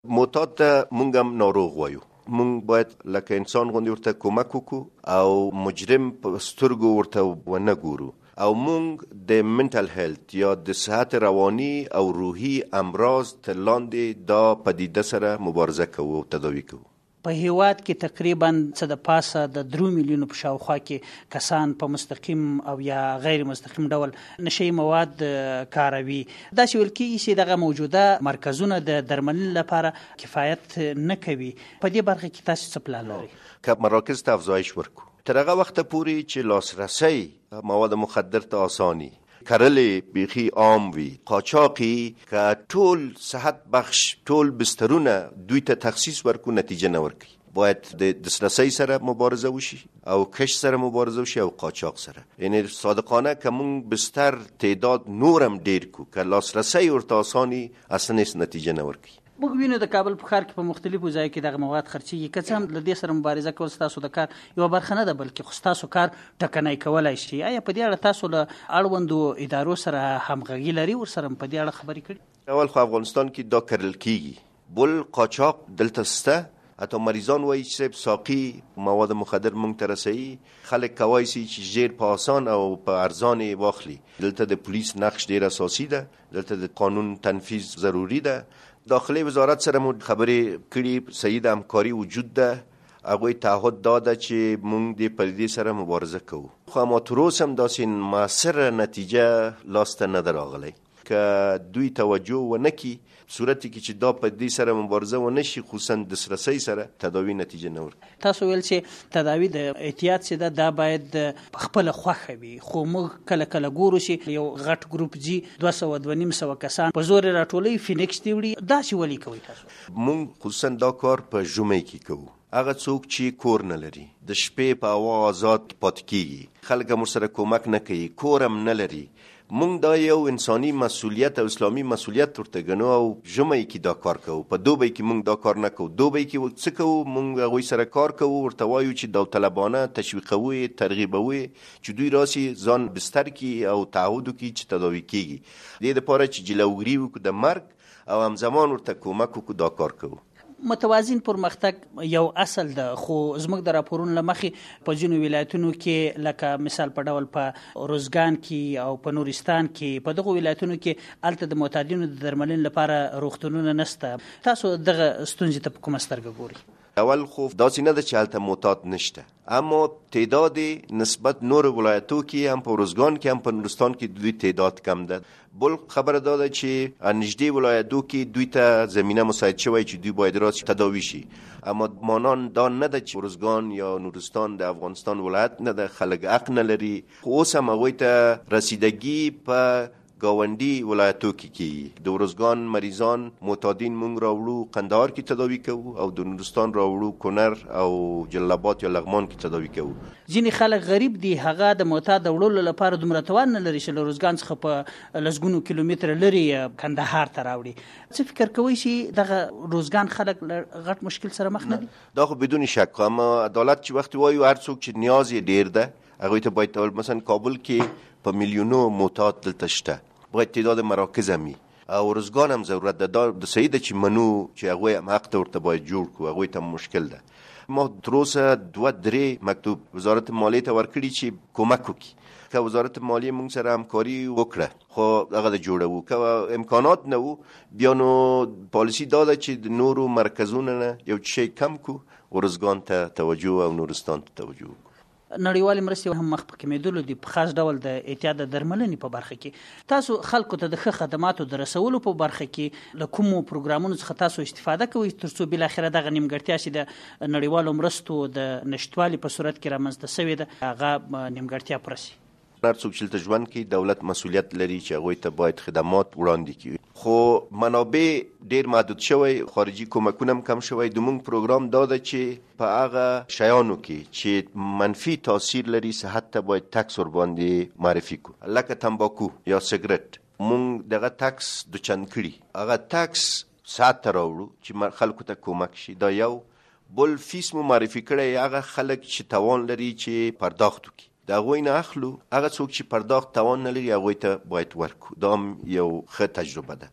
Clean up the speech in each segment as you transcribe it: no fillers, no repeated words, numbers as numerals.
معتاد ته مونږ هم ناروغ وایو. مونږ باید لکه انسان غوندې ورته کومک وکړو او مجرم په سترګو ورته ونه ګورو، او مونږ د منټل هیلت یا د صحت رواني او روحي امراض تر لاندې دا پدیده سره مبارزه کوو او تداوی کوو. په هیواد کې تقریبا څه د پاسه د 3 میلیونو په شاوخوا کې کسان په مستقیم او یا غیر مستقیم ډول نشي مواد کاروي. دا چې ویل کېږي چې دغه موجوده مرکزونه د درملنې لپاره کفایت نه کوي. په دې برخه کې تاسو څه پلان لرئ؟ که مراکز ته افزایش ورکو تر هغه وخته پورې چې لاسرسی مواد مخدر ته آساني، کرلې بیخي عام وي، قاچاقي که ټول صحت بخش ټول بسترونه دوی ته تخصیص ورکو نتیجه نه ورکوي. باید د دسترسی سره مبارزه وشي او کش سره مبارزه وشي او قاچاق سره. یعنی صادقانه که مونږ بستر تعداد نورم ډیر کو که لاسرسی ورته آساني اصلا هیڅ نتیجه نه ورکوي. موږ وینو د کابل په ښار کې په مختلفو ځایو کې دغه مواد خرڅېږي. که څه هم له دې سره مبارزه کول ستاسو د کار یوه برخه نه ده، بلکې خو ستاسو کار ټکنی کولی شي. آیا په دې اړه تاسو له اړوندو ادارو سره همغږي لري، ورسره په دې اړه خبرې کړي؟ اول خو افغانستان کې دا کرل کېږي، بل قاچاق دلته شته. حتی مریضان وایي چې ساقي مواد مخدر مونږ ته رسوي، خلک کولی شي چې ژر په آسان او په ارزان یې واخلي. دلته د پولیس نقش ډېر اساسي ده، دلته د قانون تنفیذ ضروري ده. داخلي وزارت سره مو خبرې کړي، صحیح د همکاري وجود ده. هغوی تعهد داده چې مونږ د پدیدې سره مبارزه کوو، خو اما تر اوسه هم داسې مؤثره نتیجه لاسته نه ده راغلی. که دوی توجه ونه کړي صورتی کې چې دا پدیدې سره مبارزه ونه شي، خصوصا دسترسی سره تداوی نتیجه نه ورکوي. تاسو ویل چې تداوی د احتیاط چې ده دا باید په خپله خوښه وي، خو موږ کله کله ګورو چې یو غټ ګروپ ځي 200-250 کسان په زور راټولوي، فینکس دې وړي. داسې ولې کوئ تاسو؟ مونږ خصوصا دا کار په ژمي کې کوو. هغه څوک چې کور نه لري، د شپې په هوا آزاد پاتې کېږي، خلک هم ورسره کومک نه کوي، کور هم نه لري. مونږ دا یو انساني مسؤلیت او اسلامي مسؤلیت ورته ګڼو او ژمی کې دا کار کوو. په دوبی کې مونږ دا کار نه کوو. دوبی کې څه کوو؟ مونږ هغوی سره کار کوو، ورته وایو چې داوطلبانه تشویقوو یې، ترغیبوو یې چې دوی راسي ځان بستر کې او تعهد وکړي چې تداوي کېږي. دې دپاره چې جلوګیري وکړو د مرګ او همزمان ورته کومک وکړو، دا کار کوو. متوازن پرمختګ یو اصل ده، خو زموږ د راپورونو له مخې په ځینو ولایتونو کې لکه مثال په ډول په روزګان کې او په نورستان کې، په دغو ولایتونو کې هلته د معتادینو د درملنې لپاره روغتونونه نشته. تاسو دغه ستونزې ته په کومه سترګه ګورئ؟ اول خو داسې نه ده چې هلته معتاد نشته، اما تعداد نسبت نور ولایتو کې هم په روزګان کې هم په نورستان کې دوی تعداد کم ده. بل خبره دا ده چې نږدې ولایتو کې دوی ته زمینه مساعد شوی چې دوی باید راسي تداوي شي، اما مانان دا نه ده چې روزګان یا نورستان د افغانستان ولایت نه ده، خلک حق نه لري. خو اوس هم هغوی ته رسیدګي په گاونډي ولایتو کې کیږي. د روزګان مریضان معتادین مونږ راوړو قندهار کې تداوي کوو او د نورستان راوړو کونر او جلال آباد یا لغمان کې تداوي کوو. ځینې خلک غریب دي، هغه د معتاد وړلو لپاره دومره توان نه لري چې له روزګان څخه په لسګونو کیلومتره لري کندهار ته راوړي. څه فکر کوئ چې دغه روزګان خلک له غټ مشکل سره مخ نه دي؟ دا خو بدون شک، اما عدالت چې وخت وایو هر څوک چې نیاز یې ډیر ده هغوی ته باید مثلا کابل کې په میلیونو معتاد دلته شته، باید تعداد مراکز هم وي او روزګان هم ضرورت ده. دا د صحیح ده چې منو چې هغوی هم حق ته ورته باید جوړ کړو، هغوی ته مشکل ده. ما تر اوسه 2-3 مکتوب وزارت مالیې ته ورکړي چې کومک وکړي. که وزارت مالیې موږ سره همکاري وکړه خو هغه د جوړوو، که امکانات نه وو بیا نو پالیسي دا ده چې د نورو مرکزونو نه یو شی کم کو، روزګان ته توجه او نورستان ته توجه وکړو. نړیوالې مرستې هم مخ په کمېدلو دي، په خاص ډول د احتیاط د درملنې په برخه کې. تاسو خلکو ته د ښه خدماتو د رسولو په برخه کې له کومو پروګرامونو څخه تاسو استفاده کوئ تر څو بالاخره دغه نیمګړتیا چې د نړیوالو مرستو د نشتوالي په صورت کې رامنځته شوې ده هغه نیمګړتیا پوره شي؟ هر څوک چې دلته ژوند کوي دولت مسؤلیت لري چې هغوی ته باید خدمات وړاندې کړي، خو منابع ډیر محدود شوی، خارجي کومکونه هم کم شوی. زموږ پروګرام دا ده چې په هغه شیانو کې چې منفي تاثیر لري صحت ته باید ټکس ورباندې معرفي کړو، لکه تمباکو یا سګرټ. مونږ دغه ټکس دوچند کړي، هغه ټکس صحت ته راوړو چې خلکو ته کومک شي. دا یو. بل فیس مو معرفي کړی، هغه خلک چې توان لري چې پرداخت وکړي د هغوی نه اخلو، هغه څوک چې پرداخت توان نه لري هغوی ته باید ورکو. دا هم یو ښه تجربه ده.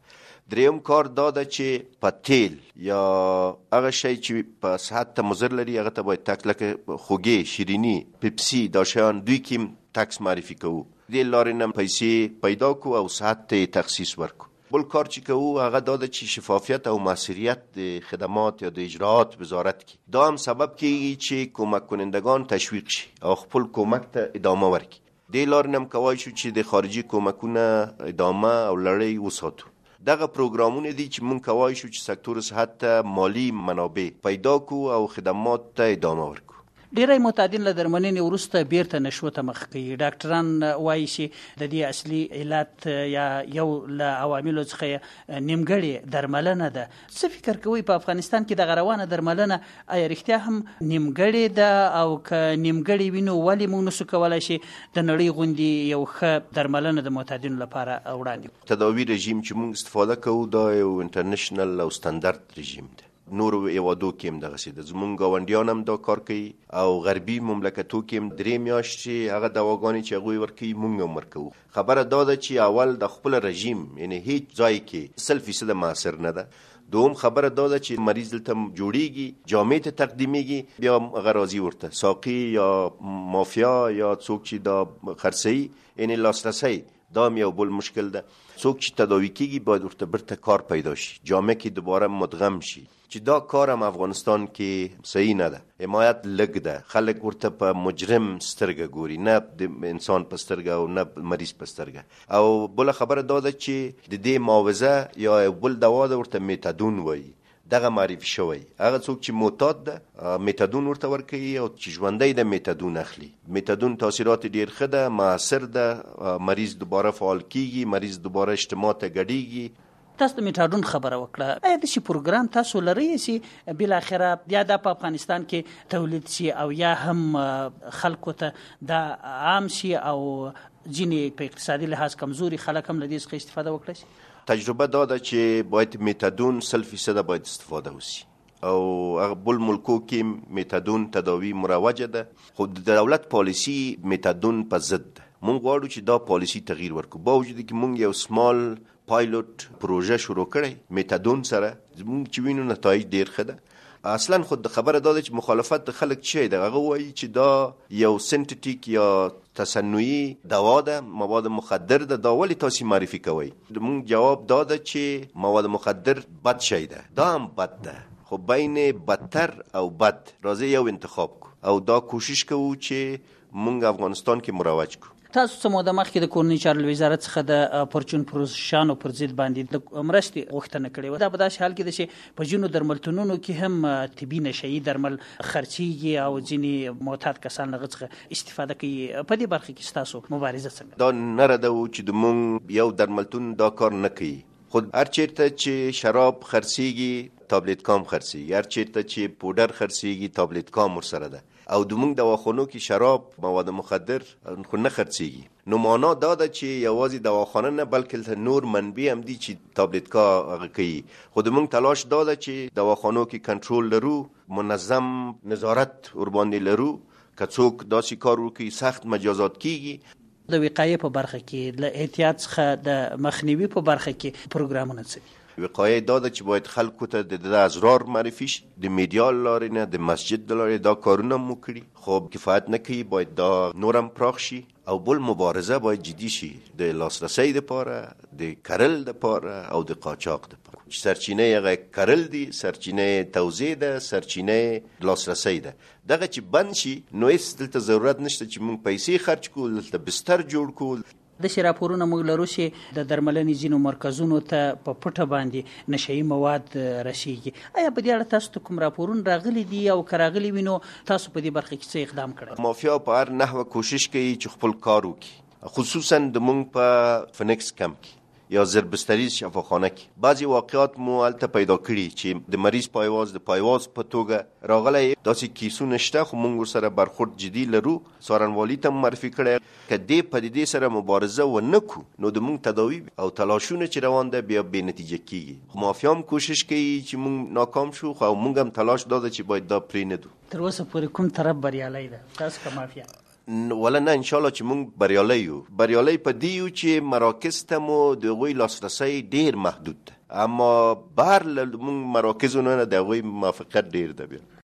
دریم کار دا ده چې په تیل یا هغه شی چې په صحت ته مضر لري هغه ته باید تک لکه خوږې، شیریني، پیپسي، دا شیان دوی کې ټکس معرفي کوو، دې لارې نه پیسې پیدا کو او صحت ته تخصیص ورکو. بل کار چې کوو هغه دا ده چې شفافیت او موثریت د خدمات یا د اجراعات وزارت کې دا هم سبب کیږي چې کمک کنندگان تشویق شي او خپل کمک ته ادامه ورکړي. دې لارې نه هم کوای شو چې د خارجي کمکونه ادامه او لړۍ وساتو. دغه پروګرامونه دي چې مونږ کوای شو چې سکتور صحت ته مالی منابع پیدا کو او خدمات ته ادامه ورکو. ډیری معتادین له درملنې وروسته بیرته نشو ته مخ کوي. ډاکټران وایي چې د دې اصلي علت یا یو له عواملو څخه نیمګړې درملنه ده. څه فکر کوئ په افغانستان کې دغه روانه درملنه آیا رښتیا هم نیمګړې ده او که نیمګړې وي نو ولې موږ نشو کولی شي د نړۍ غوندې یو ښه درملنه د معتادینو لپاره وړاندې کړو؟ تداوي رژیم چې موږ استفاده کوو دا یو انټرنیشنل او سټنډرډ رژیم دی. نورو هیوادو کې هم دغسې ده، زمونږ ګاونډیان هم دا کار کوي او غربي مملکتو کې هم 3 میاشتې هغه دواګانې چې هغوی ورکوي موږ هم ورکوو. خبره دا ده چې اول د خپل رژیم یعنی هیڅ ځای کې 100% موثر نه ده. دوم خبره دا ده چې مریض دلته جوړیږي، جامع ته تقدیمیږي، بیا هغه راځي ورته ساقي یا مافیا یا څوک چې دا خرڅوي یعنی لاسرسی، دا هم یو بل مشکل ده. څوک چې تداوي کیږي باید ورته برته کار پیدا شي، جامع کې دوباره مدغم شي، چې دا کار هم افغانستان کې صحیح نه ده. حمایت لږ ده، خلک ورته په مجرم سترګه ګوري، نه د انسان په سترګه او نه مریض په سترګه. او بل خبره دا ده چې د دې معاوضه یا بل دوا ده ورته میتادون وایي، دغه معرفي شوی. هغه څوک چې معتاد ده میتادون ورته ورکوي او چې ژوندی ده میتادون اخلي. میتادون تاثیرات ډیر ښه ده، موثر ده، مریض دوباره فعال کیږي، مریض دوباره اجتماع ته ګډیږي. تاسو د میتادون خبره وکړه، آیا د شي پروګرام تاسو لرئ چې بل اخره یا د افغانستان کې تولید شي او یا هم خلکو ته دا عام شي او ځینې په اقتصادي لحاظ کمزوري خلک هم له دې څخه استفاده وکړي شي؟ تجربه دا ده چې باید میتادون 100% باید استفاده وشي او هغه بل ملکو کې میتادون تداوی مروجه ده، خو د دولت پالیسی میتادون په ضد ده. مونږ غواړو چې دا پالیسی تغییر ورکړو. با وجود کې مونږ یو سمال پایلوټ پروژه شروع کړی میتادون سره، مونږ چې وینو نتایج ډیر ښه ده. اصلا خود خبره دا ده چې مخالفت د خلک چی ده، هغه وایي چې دا یو سنتیټیک یا تصنعي دوا ده، مواد مخدر ده، دا ولې تاسو معرفي کوئ؟ مونږ جواب دا ده چې مواد مخدر بد شی ده، دا هم بد ده، خو بین بدتر او بد راځي یو انتخاب کو او دا کوشش کوو چې مونږ افغانستان کې مروج کو. تاسو څه موده مخکې د کورنۍ چارو وزارت څخه د پرچون پروشانو پر ضد باندې د مرستې غوښتنه کړې وه. دا په داسې حال کې ده چې په ځینو درملتونونو کې هم طبي نشهیي درمل خرڅېږي او ځینې معتاد کسان له هغه څخه استفاده کوي. په دې برخه کې ستاسو مبارزه څنګه؟ دا نه رده و چې د مونږ یو درملتون دا کار نه کوي. خود هر چیرته چې شراب خرڅېږي تابلیت کام خرڅېږي، هر چیرته چې پودر خرڅېږي تابلیت کام ورسره ده او د مونږ دواخانو کې شراب مواد مخدر خو نه خرڅېږي. نو معنا دا ده چې یوازې دواخانه نه بلکې نور منبع هم دي چې تابلیت کا هغه کوي. خو د مونږ تلاش دا ده چې دواخانو کې کنټرول لرو، منظم نظارت ورباندې لرو، که څوک داسې کار وکړي سخت مجازات کیږي. د وقایې په برخه کې له احتیاط څخه د مخنیوي په برخه کې پروګرامونه څه دي؟ وقایه دا ده چې باید خلکو ته د ازرار معرفي شي، د میډیا لارې نه، د مسجد لارې دا کارونه مو کړي، خو کفایت نه کوي، باید دا نورم پراخ شي. او بل مبارزه باید جدي شي د لاسرسی دپاره، د کرل دپاره او د قاچاق دپاره. سرچینه هغه کرل دي، سرچینه توزیع ده، سرچینه لاسرسی ده. دغه چې بند شي نو هیڅ دلته ضرورت نشته چې موږ پیسې خرج کړو، دلته بستر جوړ کړو. د شي راپورونه موږ لرو چې د درملنې ځینو مرکزونو ته په پټه باندې نشهیي مواد رسیږي. آیا په دې اړه تاسو ته کوم راپورونه راغلي دي او که راغلي وي نو تاسو په دې برخه کې څه اقدام کړی؟ مافیا په هر نحوه کوشش کوي چې خپل کار وکړي، خصوصا د مونږ په فنکس کمپ کې یا زربستری شفاخانه کې بعضی واقعات مو هلته پیدا کړي چې د مریض پایواز د پایواز په توګه راغلی. داسې کیسونه شته خو مونږ ورسره برخورد جدي لرو. څارنوالي ته معرفي کړی. که دې پدیدې سره مبارزه ونه کړو نو د مونږ تداوي او تلاشونه چې روان ده بیا بې نتیجه کیږي. خو مافیا هم کوشش کوي چې مونږ ناکام شو، خو مونږ هم تلاش دا ده چې باید دا پرې نه دو. تر اوسه پورې کوم طرف بریالی ده تاسو که مافیا؟ ولا نه، انشاءالله چې مونږ بریالی یو. بریالی په دې یو چې مراکز ته مو د هغوی لاسرسی ډیر محدود ده. اما بهر له موږ مراکزو نه د هغوی موافقت ډیر ده. بیا